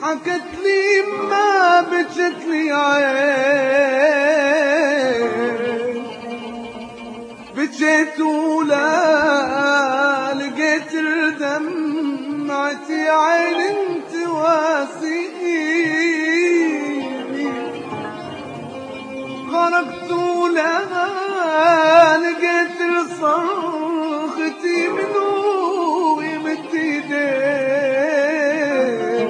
حكت لي ما بجت لي عين، بجيت ولا لقيت دمعتي عين تواسيني، غرقت ولا لقيت صرختي منو يمد ايدين،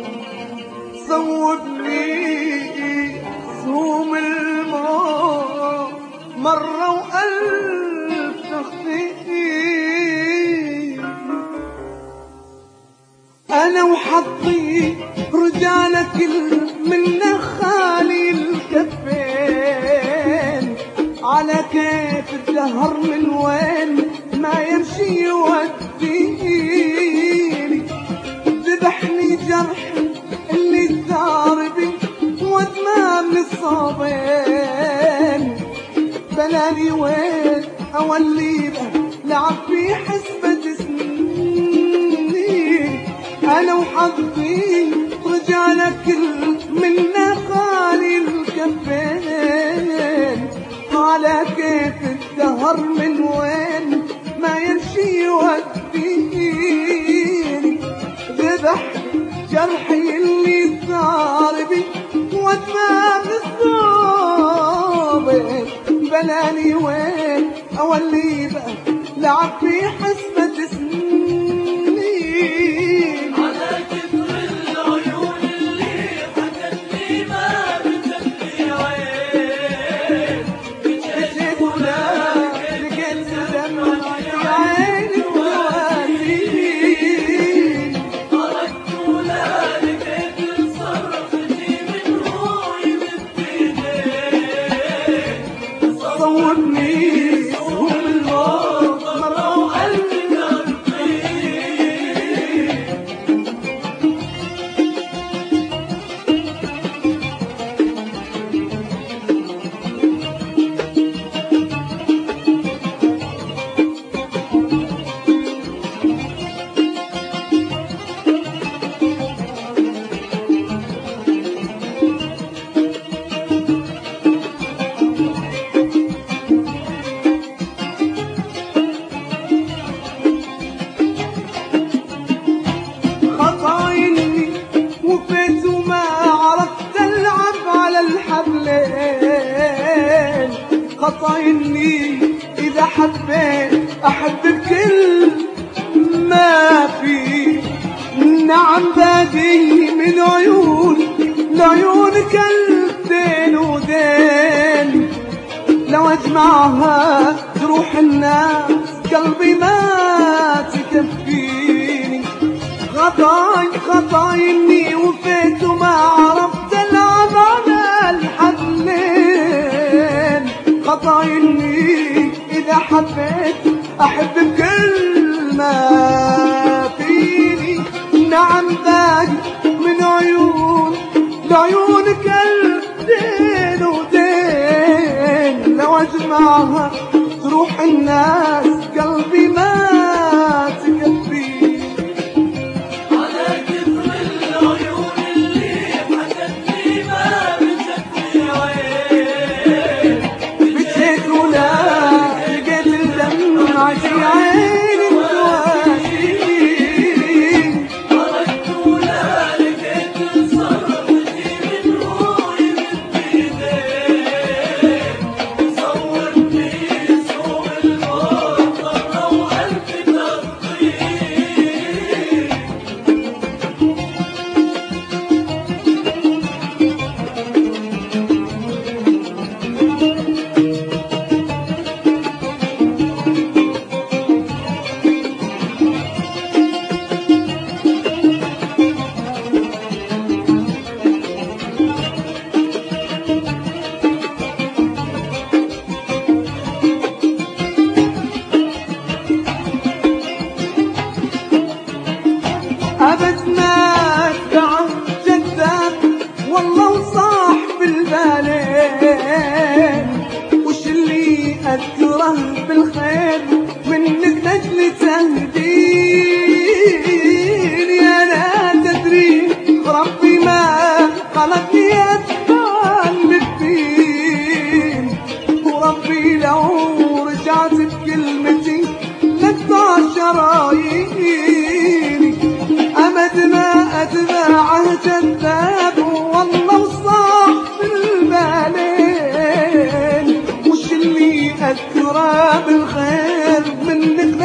صوبني سهوم الماء مرة وألف تخطيني، أنا وحظي رجالك من خالي الكفين، على كيف الدهر من وين ما يمشي يوديني، ذبحني جرح اللي ثاربي ودمام الصابين، بلاني وين أولي به لعب في حسبة سنين، أنا وحظي رجالك من خالي الكفين، على كيف الدهر من وين ما يمشي يوديني، ذبح جرحي اللي ثاربي ودمام الصابين، بلاني وين أولي به لعب في حسبة سنين، على كثر العيون اللي حكت لي ما بجت لي عين، بجيت ولا لقيت دمعتي عين تواسيني، خرجت ولا لقيت صرختي منو يمد ايديه، صوبني سهوم الموت مرة وألف خطايني وفيت وما عرفت العب على الحبلين، خطايني اذا حبيت احب بكل ما في، نعم بادي من عيون لعيونك الدين ودين، لو اجمعها تروح الناس قلبي ما تكفيني، خطايني وفيت وما عرفت العب على الحبلين، خطايني اذا حبيت احب بكل ما فيني، نعم باقي من عيون لعيونك الدين ودين، لو اجمعها تروح الناس قلبي ما تكفيني، على كثر العيون اللي حكت لي ما بجت لي عين، بجيت ولا لقيت دمعتي عين تواسيني، خرجت ولا لقيت صرختي منو يمد ايديه، صورني سوق الموت مرة وألف تغطيني.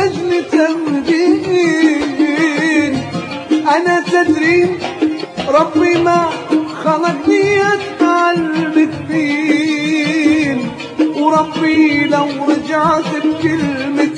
لاجل تهدين. انا تدري ربي ما خلقني اتعلم الدين، وربي لو رجعت بكلمة